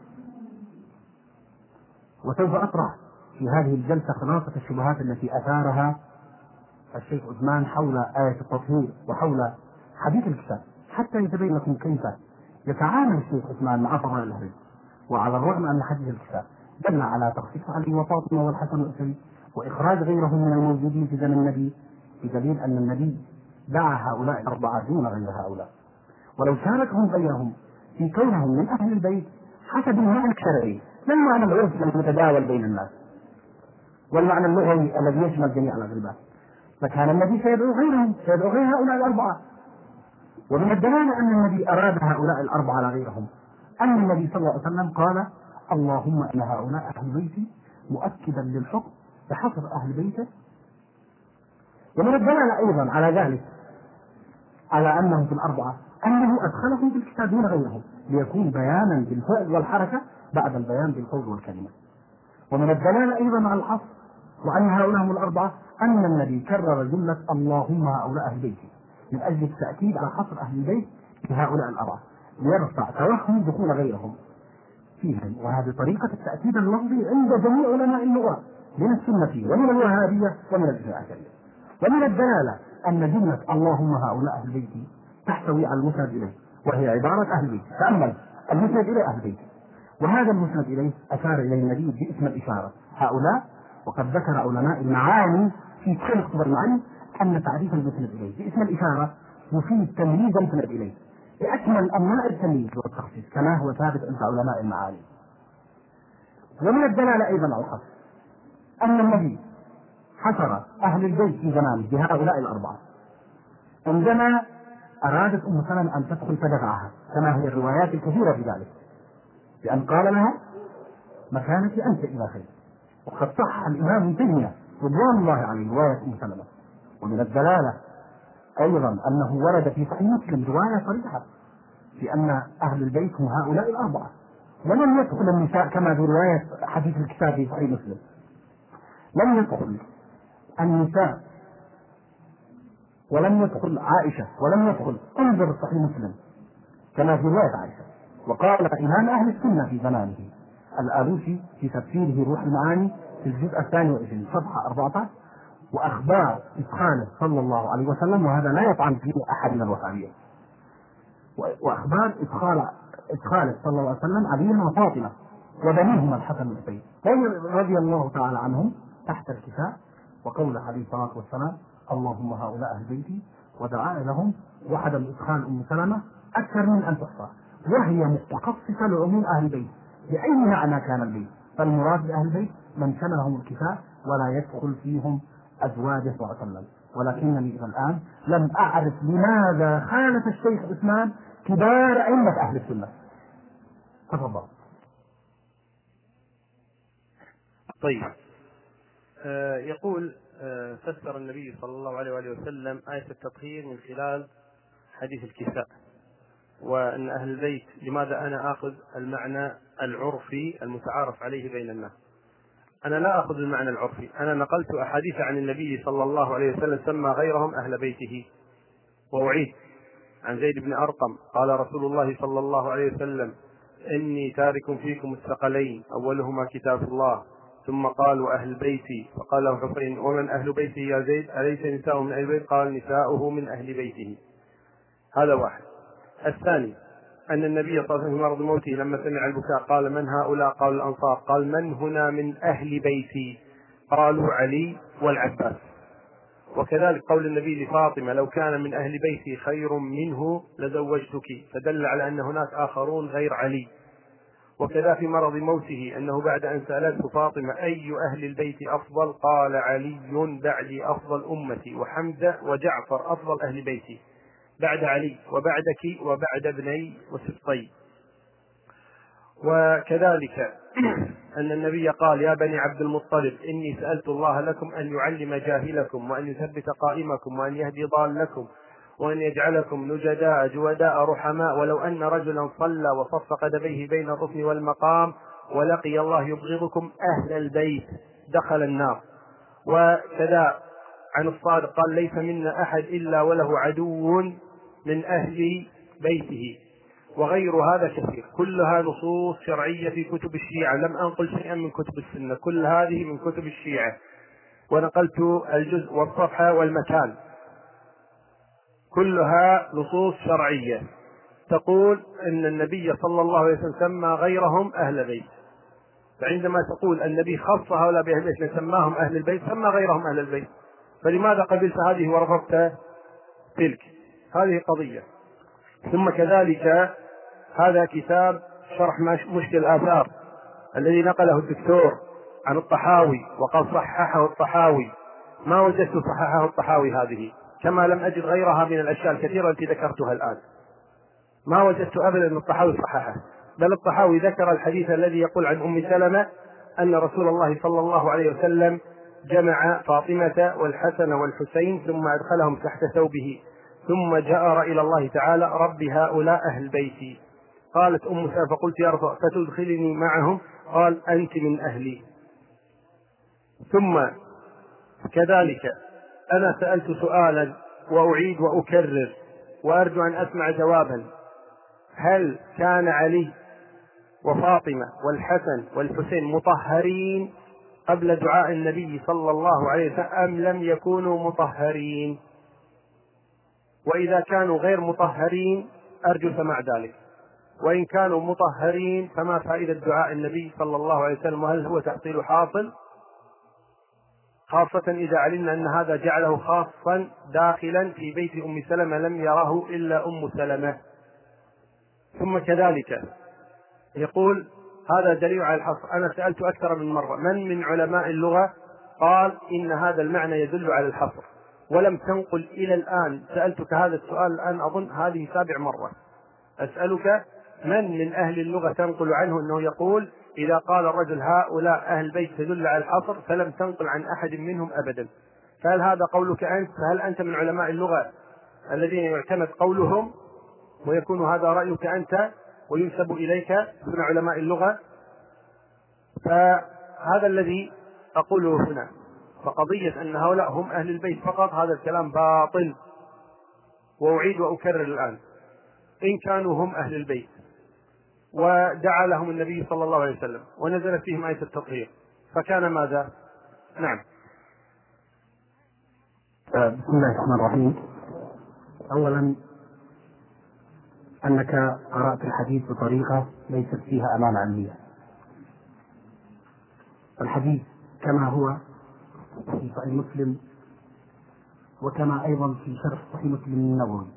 وسوف أطرح في هذه الجلسة خلاصة الشبهات التي أثارها الشيخ عثمان حول آية التطهير وحول حديث الكتاب حتى يتبين لكم كيف يتعامل الشيخ عثمان مع فضائل الأهل. وعلى الرغم أن حديث الكتاب دل على تخصيص علي وفاطمة والحسن والحسين وإخراج غيرهم من الموجودين في زمن النبي، بدليل أن النبي دعا هؤلاء الأربعة دون غير هؤلاء، ولو شاركهم غيرهم في كونهم من أهل البيت حسب المعنى الشرعي لا المعنى العرفي المتداول بين الناس والمعنى اللغوي الذي يشمل جميع الأغلبات، فكان النبي سيدعو غيرهم، سيدعو غير هؤلاء الأربعة. ومن الدلالة أن النبي أراد هؤلاء الأربعة على غيرهم أن النبي صلى الله عليه وسلم قال اللهم إن هؤلاء أهل بيتي، مؤكدا للحكم بحصر أهل بيته. ومن الدلالة أيضا على ذلك على أنهم في الأربعة أنه أدخلهم في الكتاب دون غيرهم ليكون بيانا بالفعل والحركة بعد البيان بالقول والكلمة. ومن الدلالة أيضا على الحصر وأن هؤلاء هم الأربعة أن النبي كرر جملة اللهم هؤلاء أهل بيتي من أجل التأكيد على حصر أهل البيت بهؤلاء الأربعة ليرفع توهم دخول غيرهم فيهم. وهذه طريقة التأكيد اللفظي عند جميع علماء اللغة من السنة ومن الوهابية ومن الاثني عشرية. ومن الدلالة أن جملة اللهم هؤلاء أهل بيتي تحتوي على المسند إليه، وهي عبارة أهل بيتي. تأمل، المسند إليه أهل بيتي، وهذا المسند إليه أشار إليه النبي باسم الإشارة هؤلاء. وقد ذكر علماء المعاني في كل خطب المعاني أن تعريف المسند إليه باسم الإشارة يفيد تمييز المسند إليه بأكمل أنواع التمييز والتخصيص كما هو ثابت عند علماء المعاني. ومن الدلالة أيضا على الحصر أن النبي حصر أهل البيت في زمانه بهؤلاء الأربعة عندما أرادت أم سلمة أن تدخل فدفعها، كما هي الروايات الكثيرة في ذلك، بأن قال لها مكانك أنت إلى خير. وقد صح الإمام ابن تيمية رضوان الله عليه رواية أم سلمة. ومن الدلالة أيضا أنه ورد في صحيح مسلم رواية صريحة في أن أهل البيت هم هؤلاء الأربعة، ولم يدخل النساء كما في رواية حديث الكتاب في صحيح مسلم، لم يدخل النساء ولم يدخل عائشة ولم يدخل انظر صحيح مسلم كما في رواية عائشة. وقال إمام أهل السنة في زمانه الآلوسي في تفسيره روح المعاني في الجزء 22 صفحة 14: وأخبار إدخاله صلى الله عليه وسلم، وهذا لا يطعن فيه أحد من الوهابية، وأخبار إدخاله صلى الله عليه وسلم علي وفاطمة وبنيهما الحسن والحسين رضي الله تعالى عنهم تحت الكتاب، وقول عليه الصلاة والسلام اللهم هؤلاء أهل بيتي، ودعاء لهم، وعدم إدخال أم سلمة أكثر من أن تحصى، وهي متخصصة لعموم أهل البيت بأي معنى كان البيت، فالمراد بأهل البيت من شملهم الكفاء ولا يدخل فيهم أزواجه صلى الله عليه وسلم. ولكنني إلى الآن لم أعرف لماذا خالف الشيخ عثمان كبار أئمة أهل السنة. تفضل. طيب، يقول فسر النبي صلى الله عليه وآله وسلم آية التطهير من خلال حديث الكساء، وأن أهل البيت لماذا أنا آخذ المعنى العرفي المتعارف عليه بين الناس. أنا لا أخذ المعنى العرفي، أنا نقلت أحاديث عن النبي صلى الله عليه وسلم سمى غيرهم أهل بيته. وأعيد عن زيد بن أرقم قال رسول الله صلى الله عليه وسلم إني تارك فيكم الثقلين أولهما كتاب الله، ثم قال وأهل بيتي، فقال له حسين ومن أهل بيته يا زيد أليس نساؤه من أهل بيت؟ قال نساؤه من أهل بيته. هذا واحد. الثاني أن النبي صلى الله عليه وسلم في مرض موته لما سمع البكاء قال من هؤلاء؟ قال الأنصار. قال من هنا من أهل بيتي؟ قالوا علي والعباس. وكذلك قول النبي لفاطمة لو كان من أهل بيتي خير منه لزوجتك، فدل على أن هناك آخرون غير علي. وكذا في مرض موته أنه بعد أن سألته فاطمة أي أهل البيت أفضل؟ قال علي بعدي أفضل أمتي، وحمزة وجعفر أفضل أهل بيتي بعد علي وبعدك وبعد ابني وسبطي. وكذلك أن النبي قال يا بني عبد المطلب إني سألت الله لكم أن يعلم جاهلكم وأن يثبت قائمكم وأن يهدي ضالكم وأن يجعلكم نجداء جوداء رحماء، ولو أن رجلا صلى وصف قدميه بين الركن والمقام ولقي الله يبغضكم أهل البيت دخل النار. وكذا عن الصادق قال ليس منا أحد إلا وله عدو من أهل بيته. وغير هذا كثير، كلها نصوص شرعية في كتب الشيعة، لم أنقل شيئا من كتب السنة، كل هذه من كتب الشيعة، ونقلت الجزء والصفحة والمكان، كلها نصوص شرعية تقول أن النبي صلى الله عليه وسلم سمى غيرهم أهل بيت. فعندما تقول النبي خص هؤلاء بأهل البيت سماهم أهل البيت سمى غيرهم أهل البيت، فلماذا قبلت هذه ورفضت تلك؟ هذه قضية. ثم كذلك هذا كتاب شرح مشكل الآثار الذي نقله الدكتور عن الطحاوي وقد صححه الطحاوي، ما وجدت صححه الطحاوي هذه، كما لم أجد غيرها من الأشياء الكثيرة التي ذكرتها الآن، ما وجدت أبدا أن الطحاوي صححه، بل الطحاوي ذكر الحديث الذي يقول عن أم سلمة أن رسول الله صلى الله عليه وسلم جمع فاطمة والحسن والحسين ثم أدخلهم تحت ثوبه ثم جأر إلى الله تعالى رب هؤلاء أهل بيتي. قالت أم سلمة فقلت يا رسول الله فتدخلني معهم؟ قال أنت من أهلي. ثم كذلك أنا سألت سؤالا وأعيد وأكرر وأرجو أن أسمع جوابا: هل كان علي وفاطمة والحسن والحسين مطهرين قبل دعاء النبي صلى الله عليه وسلم أم لم يكونوا مطهرين؟ وإذا كانوا غير مطهرين أرجو سماع ذلك، وإن كانوا مطهرين فما فائدة دعاء النبي صلى الله عليه وسلم، وهل هو تحصيل حاصل، خاصة إذا علمنا أن هذا جعله خاصا داخلا في بيت أم سلمة لم يره إلا أم سلمة. ثم كذلك يقول هذا دليل على الحصر. أنا سألت أكثر من مرة من علماء اللغة قال إن هذا المعنى يدل على الحصر، ولم تنقل إلى الآن. سألتك هذا السؤال الآن أظن هذه 7 مرة أسألك من أهل اللغة تنقل عنه أنه يقول إذا قال الرجل هؤلاء أهل بيت تدل على الحصر، فلم تنقل عن أحد منهم أبدا. فهل هذا قولك أنت؟ فهل أنت من علماء اللغة الذين يعتمد قولهم ويكون هذا رأيك أنت وينسب إليك من علماء اللغة؟ فهذا الذي أقوله هنا. فقضية أن هؤلاء هم أهل البيت فقط هذا الكلام باطل، وأعيد وأكرر الآن. إن كانوا هم أهل البيت ودعا لهم النبي صلى الله عليه وسلم ونزلت فيهم آية التطهير فكان ماذا؟ نعم. بسم الله الرحمن الرحيم. أولا أنك قرأت الحديث بطريقة ليست فيها أمانة علمية. الحديث كما هو في صحيح مسلم، وكما أيضا في شرح صحيح مسلم النووي،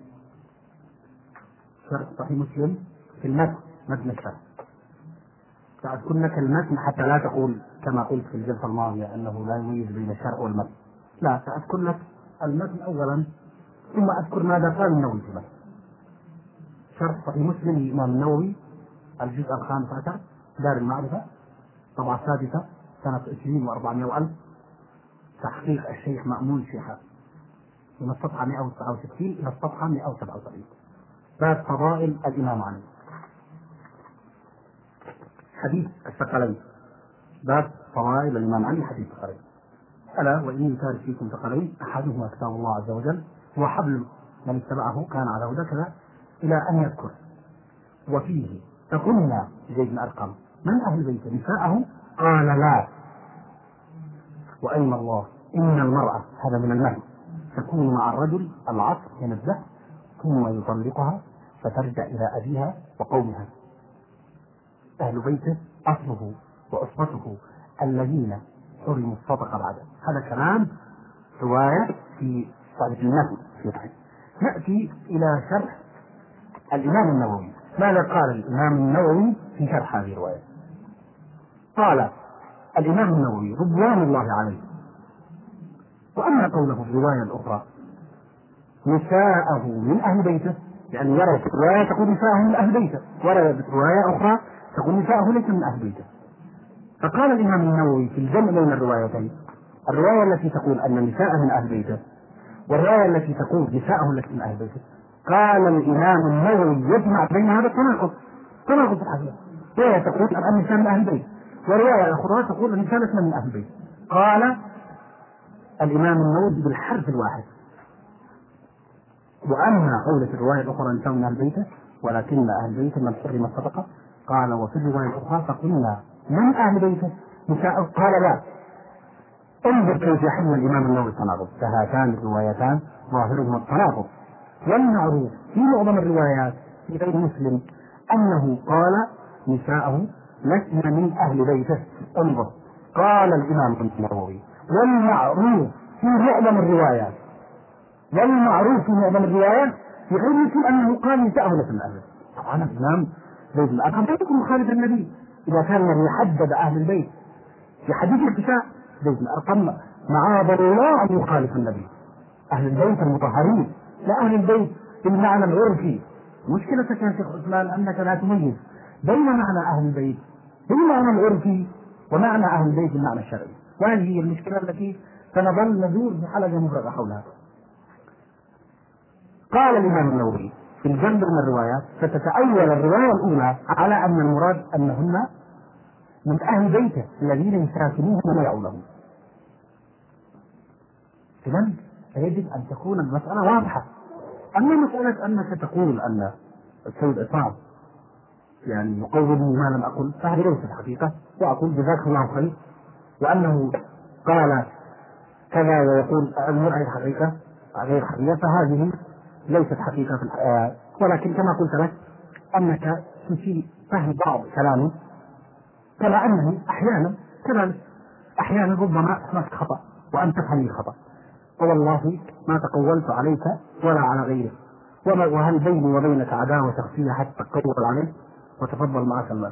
شرح صحيح مسلم في المتن متن الشرح. سأذكر لك المتن حتى لا تقول كما قلت في الجلسة الماضية أنه لا يميز بين الشرح والمتن، لا، سأذكر لك المتن أولا ثم أذكر ماذا قال النووي في المتن. شرح صحيح مسلم للإمام النووي الجزء 15 دار المعرفة طبعة سادسة سنة 20,400,000 تحقيق الشيخ مأمون شيحة من الصفحة 169 إلى الصفحة 177. باب فضائل الإمام علي. حديث الثقلين. باب فضائل الإمام علي حديث الثقلين. ألا وإني تارك فيكم ثقلين أحدهما كتاب الله عز وجل وحبل من اتبعه كان على هدى كذا إلى أن يذكر وفيه فقلنا زيد بن أرقم من أهل بيت نساءه؟ قال لا. وأيم الله إن المرأة هذا من المهد تكون مع الرجل العصر ينزه ثم يطلقها فترجع إلى أبيها وقومها. أهل بيته أصله وأسرته الذين حرموا الصدقة بعده. هذا كلام رواية في صحيح النبي في صحيح. نأتي إلى شرح الإمام النووي. ماذا قال الإمام النووي في شرح هذه الرواية؟ قال الإمام النووي رضوان الله عليه: وأما قوله في الرواية الأخرى نساءه من أهل بيته، يعني ورد رواية تقول نساءه من أهل بيته، ورد رواية أخرى تقول نساءه ليس من أهل بيته. فقال الإمام النووي في الجمع بين الروايتين، الرواية التي تقول أن نساءه من أهل بيته والرواية التي تقول نساءه ليس من أهل بيته، قال الإمام النووي يجمع بين هذا التناقض في الحديث. رواية تقول أن النساء من أهل بيت ورواية أخرى تقول أن النساء ليس من أهل بيت. قال الإمام النووي بالحرف الواحد: وأما قولة الرواية الأخرى نساء من أهل بيته ولكن أهل بيته من حرم الصدقة، قال وفي الرواية الأخرى فقلنا من أهل بيته نساء، قال لا. انظر كيف يحل الإمام النووي التناقض. فهاتان الروايتان ظاهرهما التناقض. والمعروف في معظم الروايات في غير مسلم أنه قال نساءه لسن من أهل بيته. انظر، قال الإمام النووي والمعروف في معظم الروايات في غير مسلم أنه قال نساءه لسن من أهل بيته. طبعا الإمام زيد بن أرقم لا يكون مخالفا النبي. إذا كان الذي حدد أهل البيت في حديث الكتاب زيد بن أرقم معاذ الله أن يخالف النبي. أهل البيت المطهرين لا أهل البيت بالمعنى العرفي. مشكلتك يا شيخ عثمان أنك لا تميز بين معنى أهل البيت بالمعنى العرفي ومعنى أهل البيت بالمعنى الشرعي، وهذه هي المشكلة التي سنظل ندور في حلقة مفرغة حولها. قال الإمام النووي في الجنب من الروايات فتتأول الرواية الأولى على أن المراد أنهن من أهل بيته الذين يساكنوه ويعولهم. إذن فيجب أن تكون المسألة واضحة. أما مسألة أنك تقول أن السيد عصام يعني يقول ما لم أقل فهذه ليست الحقيقة، وأقول جزاك الله خير، وأنه قال كذا ويقول المرأة الحقيقة غير حقيقة، فهذه ليست حقيقة في الحياة، ولكن كما قلت لك أنك تسيء فهم بعض كلامه، كما أنه أحيانا كذلك أحيانا ربما هناك خطأ وأنت تفهم الخطأ، والله ما تقولت عليك ولا على غيرك، وهل بيني وبينك عداوة شخصية حتى تقول عليه؟ وتفضل معك المال.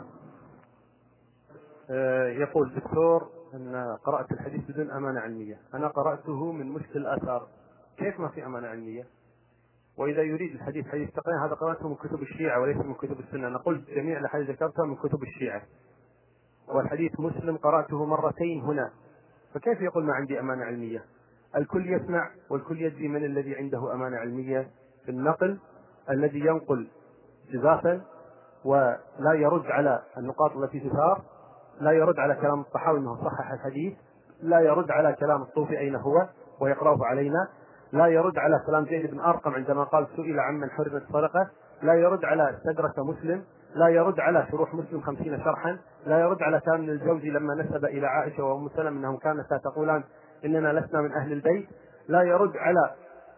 يقول دكتور أن قرأت الحديث بدون أمانة علمية. أنا قرأته من مشكل الآثار، كيف ما في أمانة علمية؟ وإذا يريد الحديث حديث تقنية هذا قرأته من كتب الشيعة وليس من كتب السنة. أنا قلت جميع الأحاديث ذكرتها من كتب الشيعة، والحديث مسلم قرأته مرتين هنا، فكيف يقول ما عندي أمانة علمية؟ الكل يسمع والكل يدري من الذي عنده أمانة علمية في النقل، الذي ينقل جزافا ولا يرد على النقاط التي تثار، لا يرد على كلام الطحاوي انه صحح الحديث، لا يرد على كلام الصوفي اين هو ويقراه علينا، لا يرد على كلام زيد بن ارقم عندما قال سئل عمن حرمت الصدقه، لا يرد على استدرك مسلم، لا يرد على شروح مسلم 50 شرحا، لا يرد على كلام ابن الجوزي لما نسب الى عائشه وام سلمة انهم كانتا تقولان اننا لسنا من اهل البيت، لا يرد على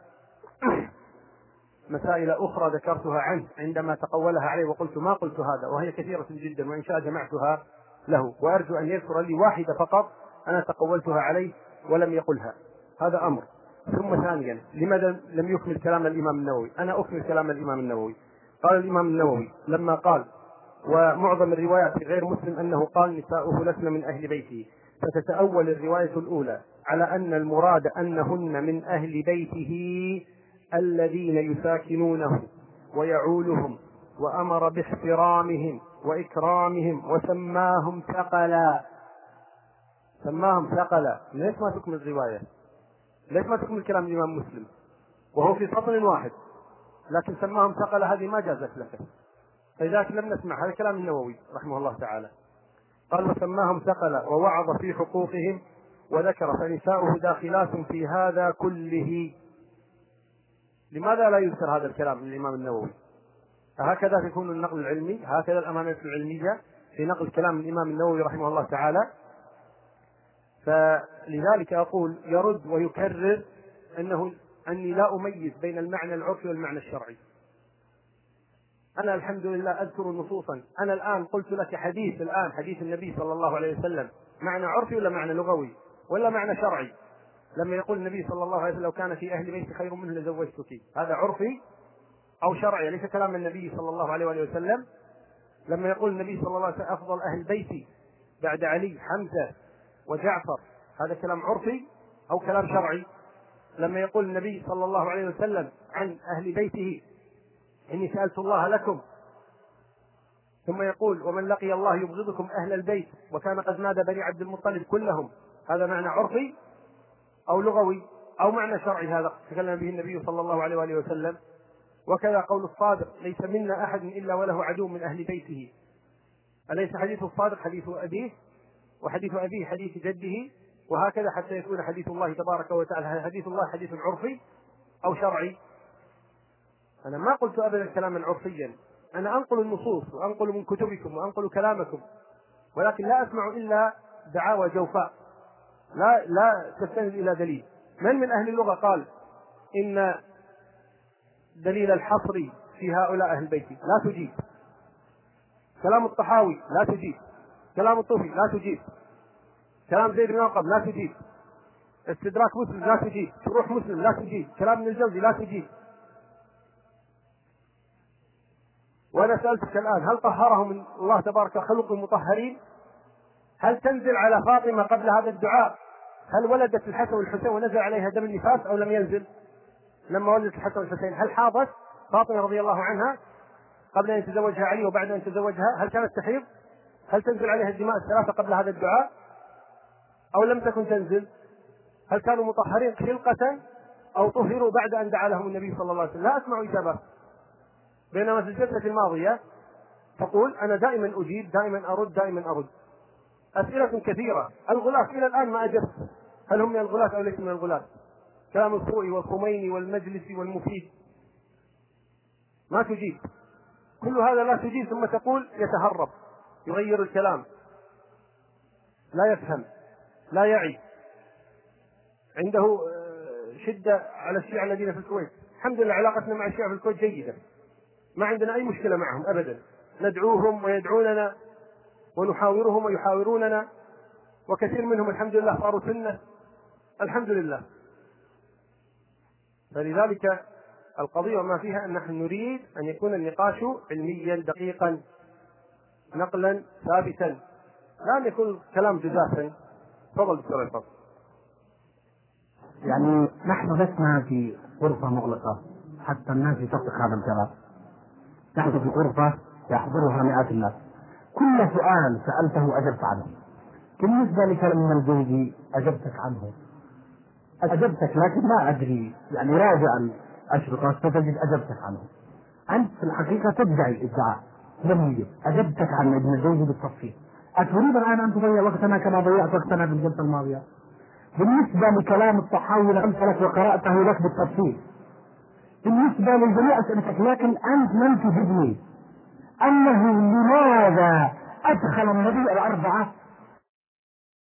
مسائل أخرى ذكرتها عنه عندما تقولها عليه وقلت ما قلت هذا، وهي كثيرة جدا وإن شاء جمعتها له، وأرجو أن يذكر لي واحدة فقط أنا تقولتها عليه ولم يقلها. هذا أمر. ثم ثانيا، لماذا لم يكمل كلام الإمام النووي؟ أنا أكمل كلام الإمام النووي. قال الإمام النووي لما قال ومعظم الروايات في غير مسلم أنه قال نساؤه لسن من أهل بيته، فتتأول الرواية الأولى على أن المراد أنهن من أهل بيته الذين يساكنونه ويعولهم، وأمر باحترامهم وإكرامهم وسماهم ثقلا. سماهم ثقلا. ليش ما تكمل الرواية؟ ليش ما تكمل كلام الإمام مسلم وهو في سطر واحد؟ لكن سماهم ثقلا هذه ما جازت لك، فلذلك لم نسمع. هذا كلام النووي رحمه الله تعالى. قال وسماهم ثقلا ووعظ في حقوقهم وذكر فنساؤه داخلات في هذا كله. لماذا لا يذكر هذا الكلام من الإمام النووي؟ هكذا يكون النقل العلمي، هكذا الأمانة العلمية في نقل كلام الإمام النووي رحمه الله تعالى. فلذلك أقول يرد ويكرر أني لا أميز بين المعنى العرفي والمعنى الشرعي. أنا الحمد لله أذكر نصوصا. أنا الآن قلت لك حديث حديث النبي صلى الله عليه وسلم معنى عرفي ولا معنى لغوي ولا معنى شرعي؟ لما يقول النبي صلى الله عليه وسلم لو كان في أهل بيتي خير منه لزوجتك، هذا عرفي أو شرعي؟ ليس كلام النبي صلى الله عليه وسلم. لما يقول النبي صلى الله عليه وسلم أفضل أهل بيتي بعد علي حمزة وجعفر، هذا كلام عرفي أو كلام شرعي؟ لما يقول النبي صلى الله عليه وسلم عن أهل بيته إني سألت الله لكم، ثم يقول ومن لقي الله يبغضكم أهل البيت وكان قد نادى بني عبد المطلب كلهم، هذا معنى عرفي أو لغوي أو معنى شرعي؟ هذا تكلم به النبي صلى الله عليه وآله وسلم. وكذا قول الصادق ليس منا أحد إلا وله عدو من أهل بيته. أليس حديث الصادق حديث أبيه، وحديث أبيه حديث جده، وهكذا حتى يكون حديث الله تبارك وتعالى حديث الله حديث عرفي أو شرعي؟ أنا ما قلت أبدا كلاما عرفيا، أنا أنقل النصوص وأنقل من كتبكم وأنقل كلامكم، ولكن لا أسمع إلا دعاوى جوفاء لا تستند إلى دليل. من أهل اللغة قال إن دليل الحصر في هؤلاء أهل البيت؟ لا تجيب. كلام الطحاوي لا تجيب. كلام الطوفي لا تجيب. كلام زيد بن أرقم لا تجيب. استدراك مسلم لا تجيب. شروح مسلم لا تجيب. كلام ابن الجوزي لا تجيب. وأنا سألتك الآن هل طهرهم الله تبارك خلق مطهرين؟ هل تنزل على فاطمة قبل هذا الدعاء هل ولدت الحسن والحسين ونزل عليها دم النفاس أو لم ينزل؟ لما ولدت الحسن والحسين هل حاضت فاطمة رضي الله عنها قبل أن يتزوجها علي وبعد أن تزوجها؟ هل كانت تحيض؟ هل تنزل عليها الدماء الثلاثة قبل هذا الدعاء أو لم تكن تنزل؟ هل كانوا مطهرين خلقة أو طهروا بعد أن دعا لهم النبي صلى الله عليه وسلم؟ لا أسمع إجابة. بينما في الجلسة الماضية تقول أنا دائما أجيب دائما أرد أسئلة كثيرة. الغلاة إلى الآن ما أجبت، هل هم من الغلاة أو ليس من الغلاة؟ كلام الخوئي والخميني والمجلسي والمفيد ما تجيب. كل هذا لا تجيب، ثم تقول يتهرب، يغير الكلام، لا يفهم، لا يعي، عنده شدة على الشيعة الذين في الكويت. الحمد لله علاقتنا مع الشيعة في الكويت جيدة، ما عندنا أي مشكلة معهم أبدا، ندعوهم ويدعوننا ونحاورهم ويحاوروننا، وكثير منهم الحمد لله صاروا سنة الحمد لله. فلذلك القضية وما فيها أن نحن نريد أن يكون النقاش علميا دقيقا نقلا ثابتا، لا أن يكون كلام جزافا. تفضل دكتور عصام. يعني نحن لسنا في غرفة مغلقة حتى الناس تصدق هذا الكلام، نحن في غرفة يحضرها مئات الناس، كل سؤال سألته أجبت عنه. بالنسبة لكلام الجوزي أجبتك لكن ما أدري، يعني راجع الأشرطة ستجد أجبتك عنه. أنت في الحقيقة تدعي ادعاء لم يجب، أجبتك عن ابن الجوزي بالتفصيل. أتريد الآن أن تضيع وقتنا كما ضيعت وقتنا في الجلسة الماضية؟ بالنسبة لكلام الطحاوي لك وقرأته لك بالتفصيل، بالنسبة لجميع أسئلتك، لكن أنت لم تجبني أنه لماذا أدخل النبي الأربعة